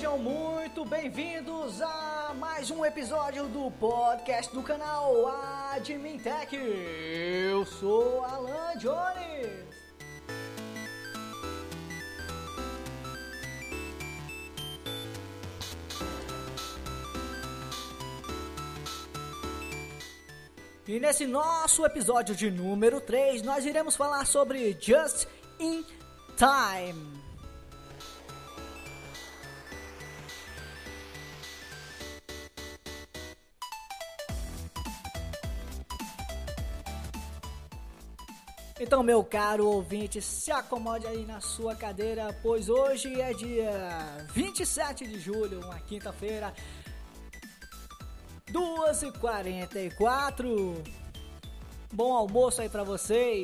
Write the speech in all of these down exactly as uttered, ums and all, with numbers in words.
Sejam muito bem-vindos a mais um episódio do podcast do canal Admin Tech. Eu sou Alan Jones. E nesse nosso episódio de número três, nós iremos falar sobre Just in Time. Então, meu caro ouvinte, se acomode aí na sua cadeira, pois hoje é dia vinte e sete de julho, uma quinta-feira, duas e quarenta e quatro. Bom almoço aí pra vocês.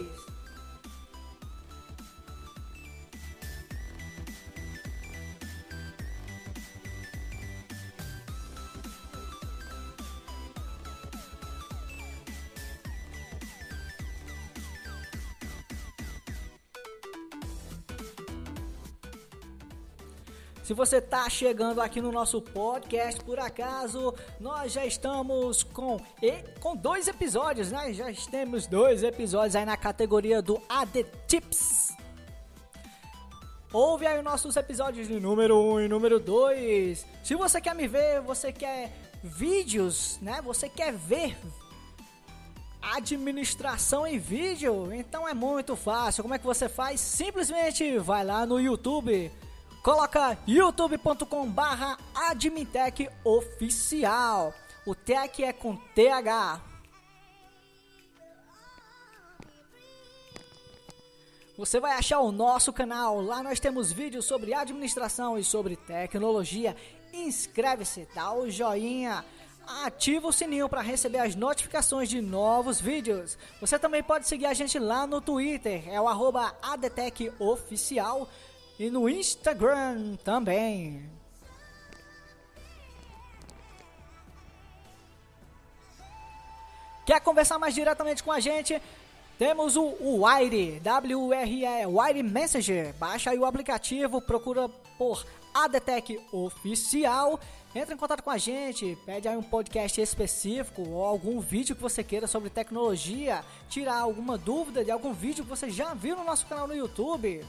Se você está chegando aqui no nosso podcast, por acaso, nós já estamos com, e, com dois episódios, né? Já temos dois episódios aí na categoria do A D Tips. Ouve aí os nossos episódios de número um e número dois. Se você quer me ver, você quer vídeos, né? Você quer ver administração em vídeo, então é muito fácil. Como é que você faz? Simplesmente vai lá no YouTube. Coloca youtube ponto com barra admintech oficial. O tech é com T H. Você vai achar o nosso canal. Lá nós temos vídeos sobre administração e sobre tecnologia. Inscreve-se, dá o joinha, ativa o sininho para receber as notificações de novos vídeos. Você também pode seguir a gente lá no Twitter. É o arroba adtech oficial. E no Instagram também. Quer conversar mais diretamente com a gente? Temos o, o Wire, W R E, Wire Messenger. Baixa aí o aplicativo, procura por ADTech Oficial. Entra em contato com a gente, pede aí um podcast específico ou algum vídeo que você queira sobre tecnologia. Tirar alguma dúvida de algum vídeo que você já viu no nosso canal no YouTube.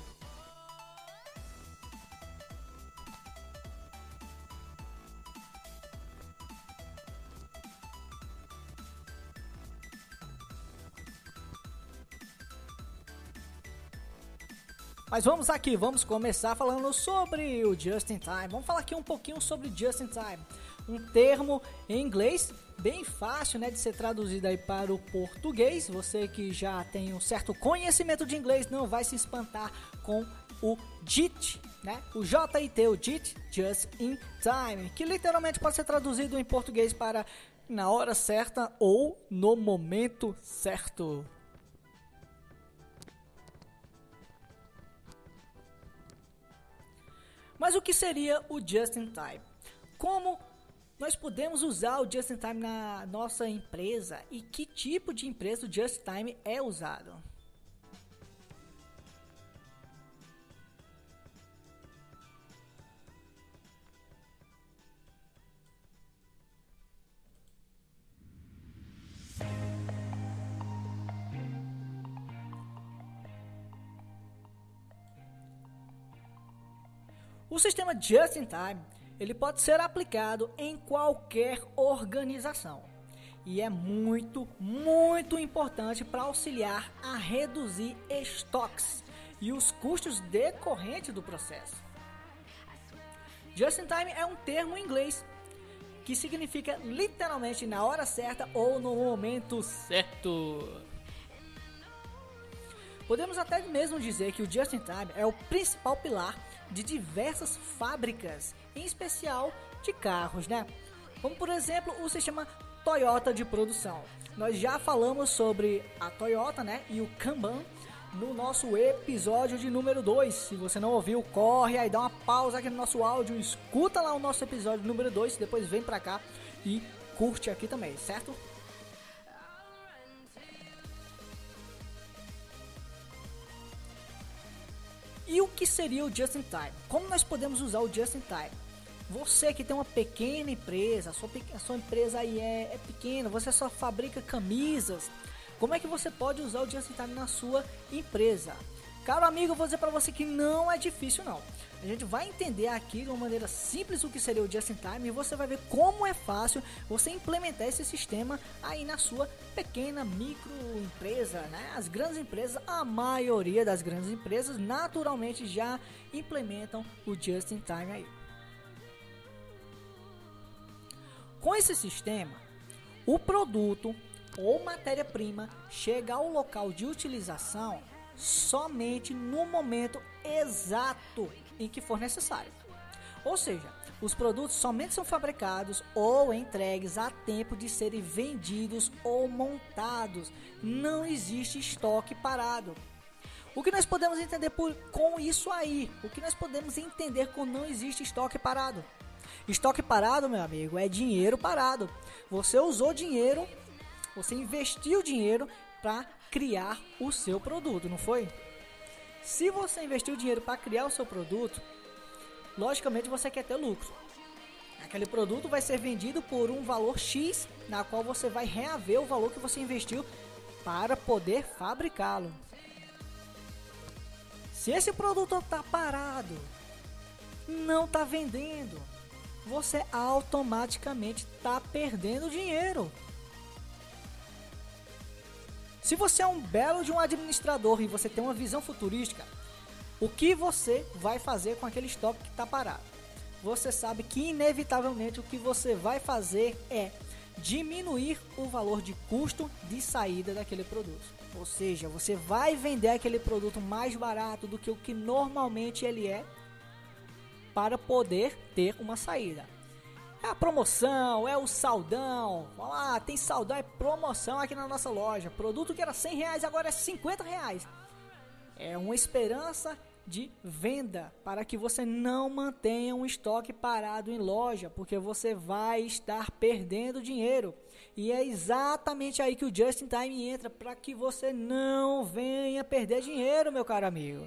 Mas vamos aqui, vamos começar falando sobre o Just in Time. Vamos falar aqui um pouquinho sobre Just in Time. Um termo em inglês bem fácil, né, de ser traduzido aí para o português. Você que já tem um certo conhecimento de inglês não vai se espantar com o J I T, né? O J I T, o J I T, Just in Time, que literalmente pode ser traduzido em português para na hora certa ou no momento certo. Mas o que seria o Just in Time? Como nós podemos usar o Just in Time na nossa empresa e que tipo de empresa o Just in Time é usado? O sistema Just in Time, ele pode ser aplicado em qualquer organização e é muito, muito importante para auxiliar a reduzir estoques e os custos decorrentes do processo. Just in Time é um termo em inglês que significa literalmente na hora certa ou no momento certo. Podemos até mesmo dizer que o Just in Time é o principal pilar de diversas fábricas, em especial de carros, né? Como por exemplo o sistema Toyota de produção. Nós já falamos sobre a Toyota, né, e o Kanban no nosso episódio de número dois. Se você não ouviu, corre aí, dá uma pausa aqui no nosso áudio, escuta lá o nosso episódio número dois, depois vem pra cá e curte aqui também, certo? E o que seria o Just in Time? Como nós podemos usar o Just in Time? Você que tem uma pequena empresa, a sua, a sua empresa aí é, é pequena, você só fabrica camisas, como é que você pode usar o Just in Time na sua empresa? Caro amigo, eu vou dizer para você que não é difícil não. A gente vai entender aqui de uma maneira simples o que seria o Just in Time e você vai ver como é fácil você implementar esse sistema aí na sua pequena microempresa, né? As grandes empresas, a maioria das grandes empresas naturalmente já implementam o Just in Time aí. Com esse sistema, o produto ou matéria-prima chega ao local de utilização somente no momento exato em que for necessário. Ou seja, os produtos somente são fabricados ou entregues a tempo de serem vendidos ou montados. Não existe estoque parado. O que nós podemos entender por, com isso aí? O que nós podemos entender com não existe estoque parado? Estoque parado, meu amigo, é dinheiro parado. Você usou dinheiro, você investiu dinheiro para criar o seu produto, não foi? Se você investiu dinheiro para criar o seu produto, logicamente você quer ter lucro. Aquele produto vai ser vendido por um valor X, na qual você vai reaver o valor que você investiu para poder fabricá-lo. Se esse produto está parado, não está vendendo, você automaticamente está perdendo dinheiro. Se você é um belo de um administrador e você tem uma visão futurística, o que você vai fazer com aquele estoque que está parado? Você sabe que inevitavelmente o que você vai fazer é diminuir o valor de custo de saída daquele produto. Ou seja, você vai vender aquele produto mais barato do que o que normalmente ele é para poder ter uma saída. É a promoção, é o saldão. Vamos lá, tem saldão, é promoção aqui na nossa loja. Produto que era cem reais, agora é cinquenta reais. É uma esperança de venda para que você não mantenha um estoque parado em loja, porque você vai estar perdendo dinheiro. E é exatamente aí que o Just in Time entra, para que você não venha perder dinheiro, meu caro amigo.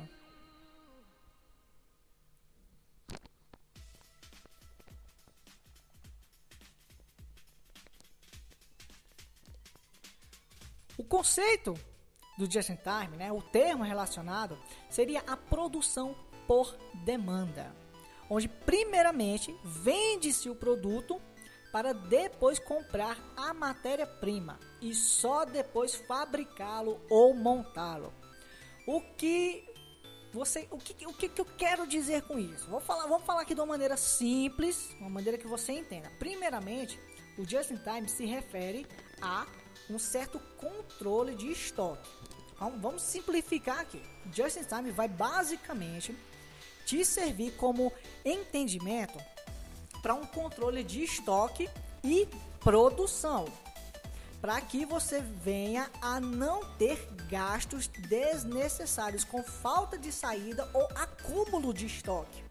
O conceito do Just in Time, né, o termo relacionado, seria a produção por demanda, onde primeiramente vende-se o produto para depois comprar a matéria-prima e só depois fabricá-lo ou montá-lo. O que você, o que, o que eu quero dizer com isso? Vou falar, vamos falar aqui de uma maneira simples, uma maneira que você entenda. Primeiramente, o Just in Time se refere a um certo controle de estoque. Então, vamos simplificar aqui. Just in Time vai basicamente te servir como entendimento para um controle de estoque e produção, para que você venha a não ter gastos desnecessários com falta de saída ou acúmulo de estoque.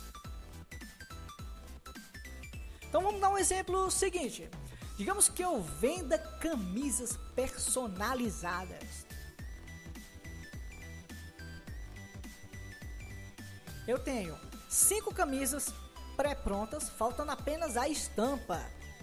Então vamos dar um exemplo seguinte. Digamos que eu venda camisas personalizadas. Eu tenho cinco camisas pré-prontas, faltando apenas a estampa.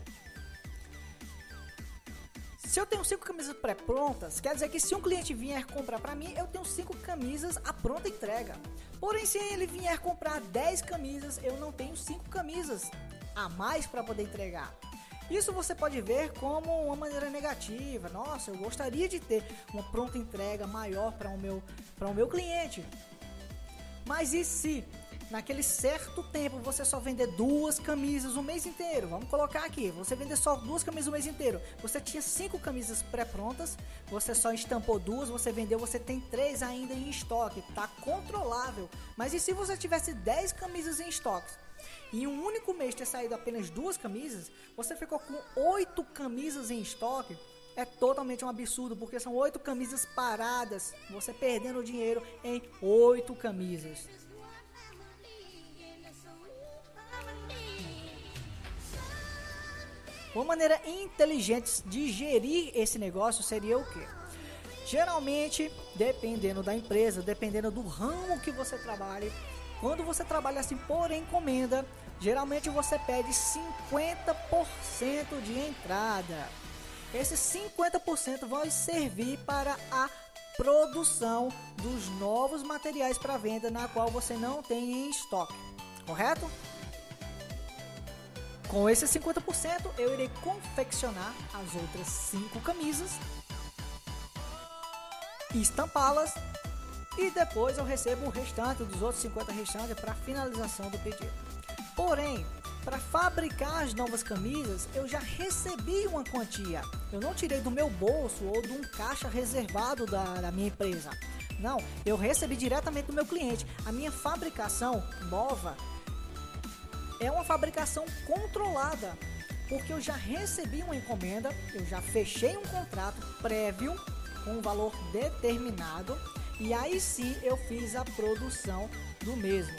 Se eu tenho cinco camisas pré-prontas, quer dizer que se um cliente vier comprar para mim, eu tenho cinco camisas à pronta entrega. Porém, se ele vier comprar dez camisas, eu não tenho cinco camisas a mais para poder entregar. Isso você pode ver como uma maneira negativa. Nossa, eu gostaria de ter uma pronta entrega maior para o meu, para o meu cliente. Mas e se naquele certo tempo você só vender duas camisas o mês inteiro? Vamos colocar aqui, você vender só duas camisas o mês inteiro. Você tinha cinco camisas pré-prontas, você só estampou duas, você vendeu, você tem três ainda em estoque. Tá controlável. Mas e se você tivesse dez camisas em estoque? E em um único mês ter saído apenas duas camisas, você ficou com oito camisas em estoque. É totalmente um absurdo, porque são oito camisas paradas, você perdendo dinheiro em oito camisas. Uma maneira inteligente de gerir esse negócio seria o quê? Geralmente, dependendo da empresa, dependendo do ramo que você trabalhe, quando você trabalha assim por encomenda, geralmente você pede cinquenta por cento de entrada. Esses cinquenta por cento vão servir para a produção dos novos materiais para venda, na qual você não tem em estoque, correto? Com esses cinquenta por cento eu irei confeccionar as outras cinco camisas, estampá-las e depois eu recebo o restante dos outros cinquenta restantes para finalização do pedido. Porém, para fabricar as novas camisas, eu já recebi uma quantia. Eu não tirei do meu bolso ou de um caixa reservado da, da minha empresa. Não, eu recebi diretamente do meu cliente. A minha fabricação nova é uma fabricação controlada, porque eu já recebi uma encomenda, eu já fechei um contrato prévio com um valor determinado e aí sim eu fiz a produção do mesmo.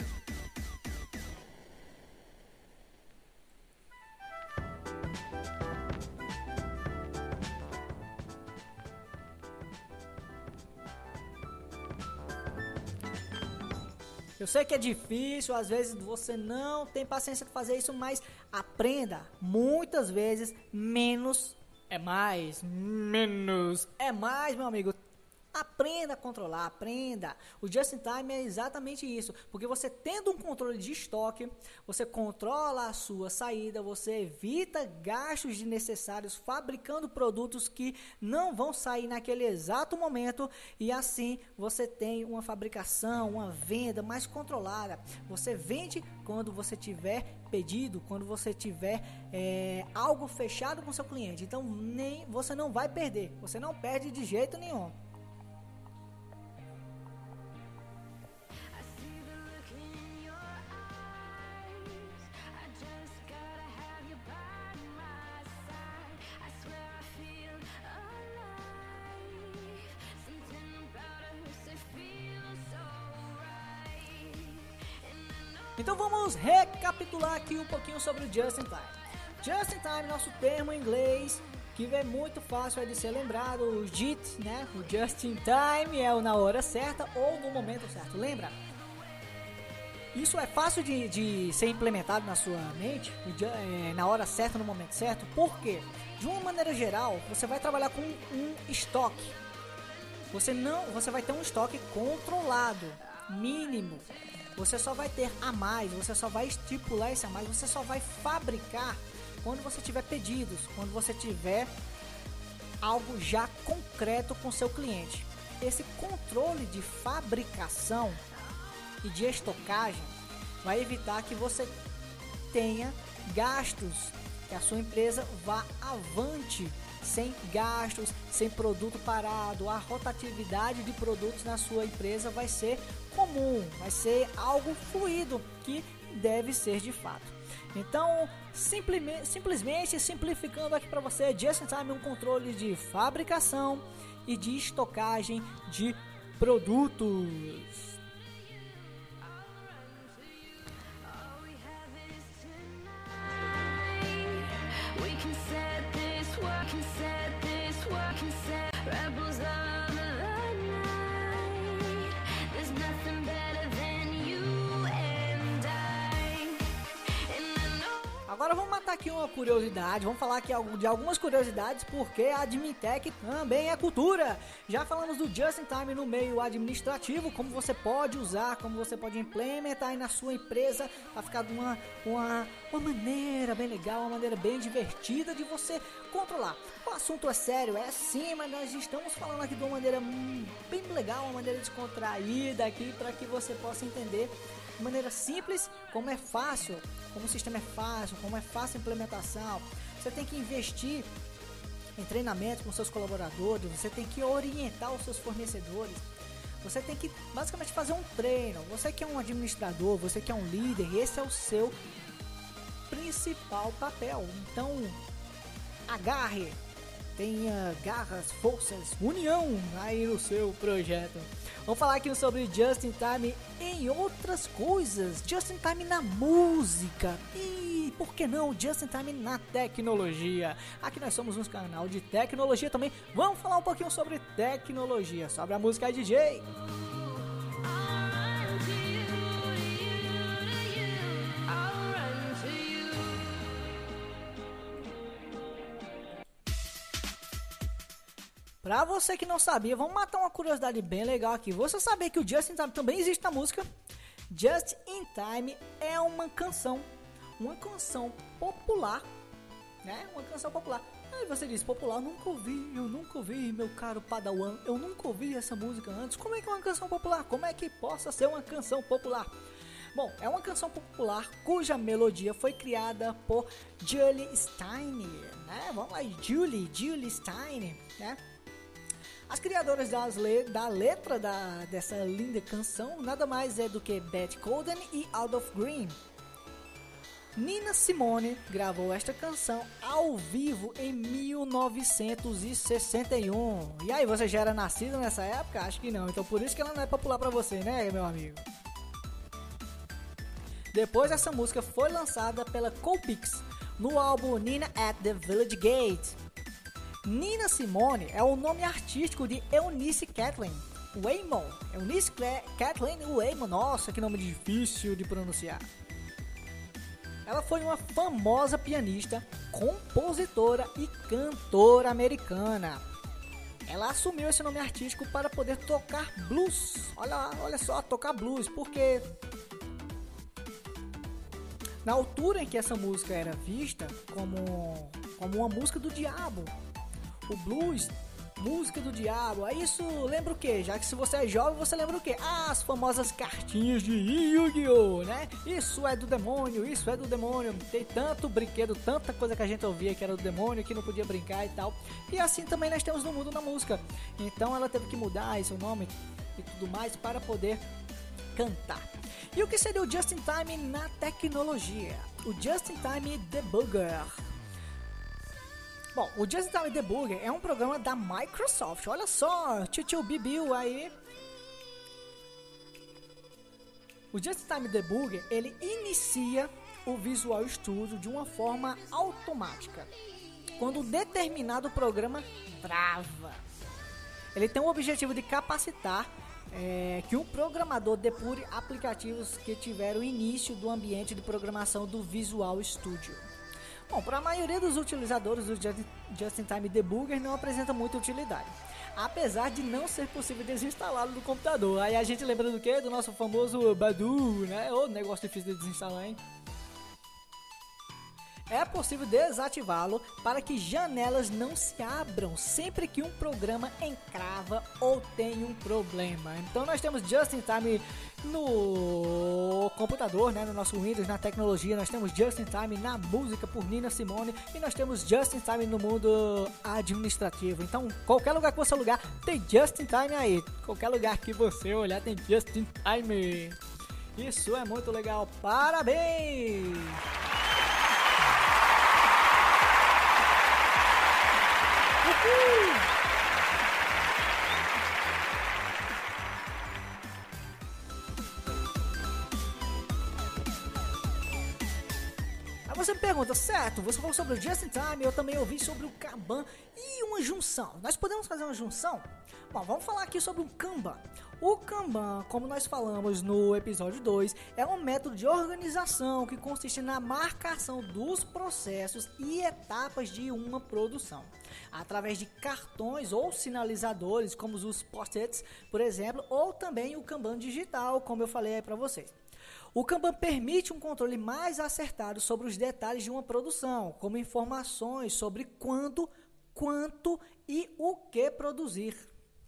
Eu sei que é difícil, às vezes você não tem paciência de fazer isso, mas aprenda. Muitas vezes, menos é mais. Menos é mais, meu amigo. Aprenda a controlar, aprenda. O Just in Time é exatamente isso, porque você tendo um controle de estoque, você controla a sua saída, você evita gastos desnecessários fabricando produtos que não vão sair naquele exato momento e assim você tem uma fabricação, uma venda mais controlada. Você vende quando você tiver pedido, quando você tiver é, algo fechado com seu cliente. Então nem, você não vai perder, você não perde de jeito nenhum. Então vamos recapitular aqui um pouquinho sobre o Just in Time. Just in Time, nosso termo em inglês, que é muito fácil é de ser lembrado, o J I T, né? O Just in Time é o na hora certa ou no momento certo, lembra? Isso é fácil de, de ser implementado na sua mente, é, na hora certa, no momento certo, porque, de uma maneira geral, você vai trabalhar com um estoque. Você, não, você vai ter um estoque controlado, mínimo. Você só vai ter a mais, você só vai estipular esse a mais, você só vai fabricar quando você tiver pedidos, quando você tiver algo já concreto com seu cliente. Esse controle de fabricação e de estocagem vai evitar que você tenha gastos, que a sua empresa vá avante sem gastos, sem produto parado. A rotatividade de produtos na sua empresa vai ser comum, vai ser algo fluido, que deve ser de fato. Então, simplesmente, simplesmente simplificando aqui para você, Just in Time é um controle de fabricação e de estocagem de produtos. Agora vamos matar aqui uma curiosidade, vamos falar aqui de algumas curiosidades, porque a AdminTech também é cultura. Já falamos do Just in Time no meio administrativo, como você pode usar, como você pode implementar aí na sua empresa para ficar de uma, uma, uma maneira bem legal, uma maneira bem divertida de você controlar. O assunto é sério, é sim, mas nós estamos falando aqui de uma maneira bem legal, uma maneira descontraída aqui para que você possa entender de maneira simples, como é fácil, como o sistema é fácil, como é fácil a implementação. Você tem que investir em treinamento com seus colaboradores, você tem que orientar os seus fornecedores, você tem que basicamente fazer um treino. Você que é um administrador, você que é um líder, esse é o seu principal papel. Então, agarre, tenha garras, forças, união aí no seu projeto. Vamos falar aqui sobre Just in Time em outras coisas. Just in Time na música. E por que não Just in Time na tecnologia? Aqui nós somos um canal de tecnologia também. Vamos falar um pouquinho sobre tecnologia, sobre a música D J. Pra você que não sabia, vamos matar uma curiosidade bem legal aqui. Você sabia que o Just in Time também existe na música? Just in Time é uma canção, uma canção popular, né? Uma canção popular. Aí você diz, popular, nunca ouvi, eu nunca ouvi, meu caro Padawan, eu nunca ouvi essa música antes. Como é que é uma canção popular? Como é que possa ser uma canção popular? Bom, é uma canção popular cuja melodia foi criada por Julie Stein, né? Vamos lá, Julie, Julie Stein, né? As criadoras das le- da letra da, dessa linda canção nada mais é do que Beth Coden e Adolph Green. Nina Simone gravou esta canção ao vivo em mil novecentos e sessenta e um. E aí, você já era nascido nessa época? Acho que não, então por isso que ela não é popular pra você, né, meu amigo? Depois essa música foi lançada pela Colpix no álbum Nina at the Village Gate. Nina Simone é o nome artístico de Eunice Kathleen Waymon. Eunice Kathleen Waymon, nossa, que nome difícil de pronunciar. Ela foi uma famosa pianista, compositora e cantora americana. Ela assumiu esse nome artístico para poder tocar blues. Olha, olha só, tocar blues, porque na altura em que essa música era vista como, como uma música do diabo, o blues, música do diabo, aí isso lembra o quê? Já que se você é jovem, você lembra o quê? Ah, as famosas cartinhas de Yu-Gi-Oh, né? Isso é do demônio, isso é do demônio. Tem tanto brinquedo, tanta coisa que a gente ouvia que era do demônio, que não podia brincar e tal. E assim também nós temos no mundo da música. Então ela teve que mudar esse nome e tudo mais para poder cantar. E o que seria o Just in Time na tecnologia? O Just in Time Debugger. Bom, o Just in Time Debugger é um programa da Microsoft. Olha só, tio Bibiu aí. O Just in Time Debugger, ele inicia o Visual Studio de uma forma automática, quando um determinado programa trava. Ele tem o objetivo de capacitar é, que um programador depure aplicativos que tiveram início do ambiente de programação do Visual Studio. Bom, para a maioria dos utilizadores, o Just in Time Debugger não apresenta muita utilidade, apesar de não ser possível desinstalá-lo do computador. Aí a gente lembra do que? Do nosso famoso Badu, né? Ô, negócio difícil de desinstalar, hein? É possível desativá-lo para que janelas não se abram sempre que um programa encrava ou tem um problema. Então nós temos Just in Time no computador, né, no nosso Windows, na tecnologia. Nós temos Just in Time na música por Nina Simone e nós temos Just in Time no mundo administrativo. Então qualquer lugar que você olhar tem Just in Time aí. Qualquer lugar que você olhar tem Just in Time. Isso é muito legal. Parabéns! Aí você me pergunta, certo, você falou sobre o Just in Time, eu também ouvi sobre o Kanban e uma junção. Nós podemos fazer uma junção? Bom, vamos falar aqui sobre o Kanban. O Kanban, como nós falamos no episódio dois, é um método de organização que consiste na marcação dos processos e etapas de uma produção, através de cartões ou sinalizadores, como os post-its, por exemplo, ou também o Kanban digital, como eu falei aí para vocês. O Kanban permite um controle mais acertado sobre os detalhes de uma produção, como informações sobre quando, quanto e o que produzir.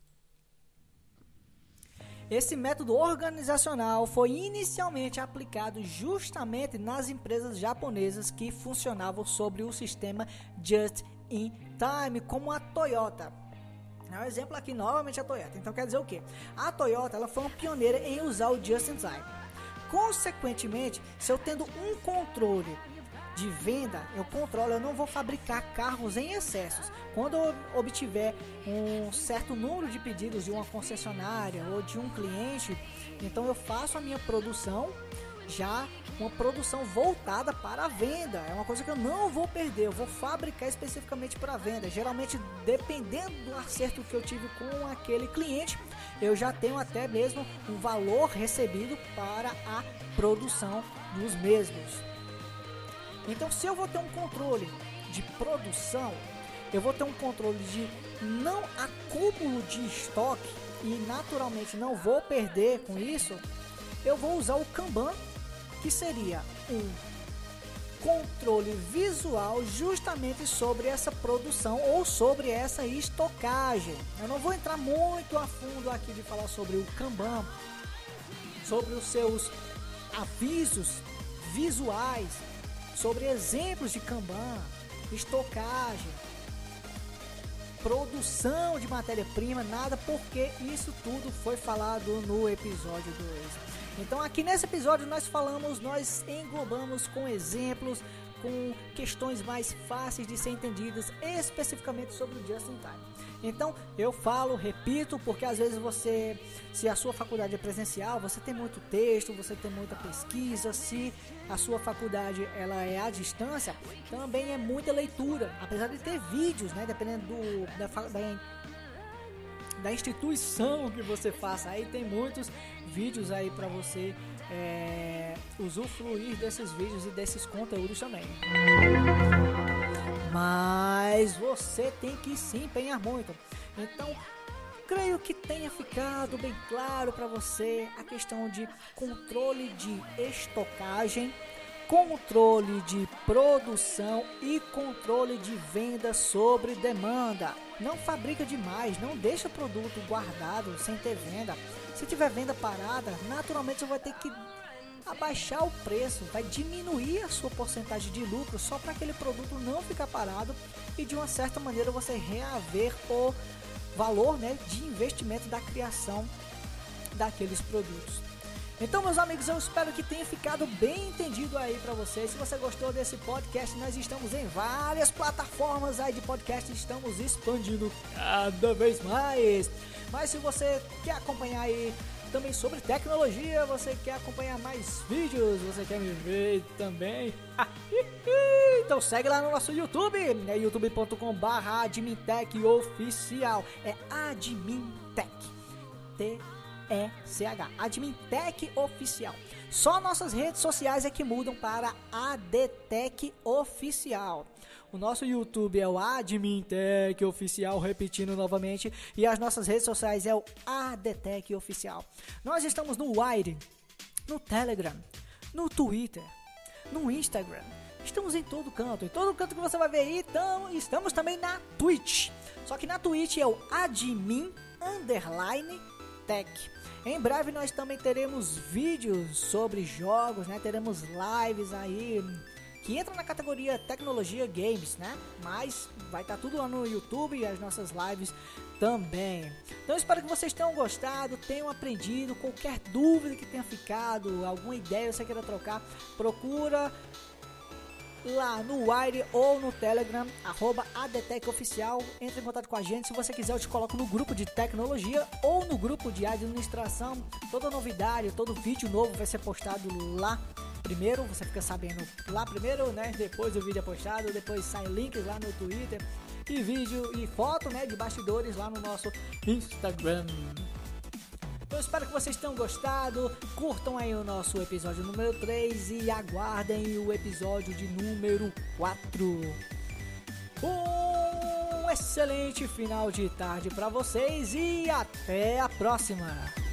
Esse método organizacional foi inicialmente aplicado justamente nas empresas japonesas que funcionavam sobre o sistema Just in Time, como a Toyota. É um exemplo aqui novamente a Toyota. Então quer dizer o quê? A Toyota ela foi uma pioneira em usar o Just in Time. Consequentemente, se eu tendo um controle de venda, eu controlo, eu não vou fabricar carros em excessos. Quando eu obtiver um certo número de pedidos de uma concessionária ou de um cliente, então eu faço a minha produção, já uma produção voltada para a venda. É uma coisa que eu não vou perder, eu vou fabricar especificamente para a venda. Geralmente, dependendo do acerto que eu tive com aquele cliente, eu já tenho até mesmo um valor recebido para a produção dos mesmos. Então, se eu vou ter um controle de produção, eu vou ter um controle de não acúmulo de estoque e naturalmente não vou perder com isso, eu vou usar o Kanban, que seria um controle visual justamente sobre essa produção ou sobre essa estocagem. Eu não vou entrar muito a fundo aqui de falar sobre o Kanban, sobre os seus avisos visuais, sobre exemplos de Kanban, estocagem, produção de matéria-prima, nada, porque isso tudo foi falado no episódio dois. Então aqui nesse episódio nós falamos, nós englobamos com exemplos, com questões mais fáceis de ser entendidas, especificamente sobre o Just in Time. Então eu falo, repito, porque às vezes você, se a sua faculdade é presencial, você tem muito texto, você tem muita pesquisa. Se a sua faculdade ela é à distância, também é muita leitura, apesar de ter vídeos, né, dependendo do, da, da da instituição que você faça, aí tem muitos vídeos aí para você é, usufruir desses vídeos e desses conteúdos também. Mas você tem que se empenhar muito. Então, creio que tenha ficado bem claro para você a questão de controle de estocagem, controle de produção e controle de venda sobre demanda. Não fabrica demais, não deixa produto guardado sem ter venda. Se tiver venda parada, naturalmente você vai ter que abaixar o preço, vai diminuir a sua porcentagem de lucro só para aquele produto não ficar parado e de uma certa maneira você reaver o valor, né, de investimento da criação daqueles produtos. Então, meus amigos, eu espero que tenha ficado bem entendido aí para vocês. Se você gostou desse podcast, nós estamos em várias plataformas aí de podcast, estamos expandindo cada vez mais. Mas se você quer acompanhar aí também sobre tecnologia, você quer acompanhar mais vídeos, você quer me ver também, então segue lá no nosso YouTube, é youtube ponto com barra admintech oficial, é admintech, T E C H, admintech oficial. Só nossas redes sociais é que mudam para adtech oficial. O nosso YouTube é o admintech oficial, repetindo novamente, e as nossas redes sociais é o adtech oficial. Nós estamos no Wire, no Telegram, no Twitter, no Instagram. Estamos em todo canto, em todo canto que você vai ver aí. Então, estamos também na Twitch. Só que na Twitch é o admin underline tech. Em breve nós também teremos vídeos sobre jogos, né? Teremos lives aí que entram na categoria tecnologia games, né? Mas vai estar tudo lá no YouTube e as nossas lives também. Então espero que vocês tenham gostado, tenham aprendido. Qualquer dúvida que tenha ficado, alguma ideia você queira trocar, procura lá no Wire ou no Telegram, arroba adtech oficial. Entre em contato com a gente. Se você quiser, eu te coloco no grupo de tecnologia ou no grupo de administração. Toda novidade, todo vídeo novo vai ser postado lá primeiro. Você fica sabendo lá primeiro, né? Depois o vídeo é postado, depois saem links lá no Twitter e vídeo e foto, né, de bastidores lá no nosso Instagram. Eu espero que vocês tenham gostado, curtam aí o nosso episódio número três e aguardem o episódio de número quatro. Um excelente final de tarde para vocês e até a próxima!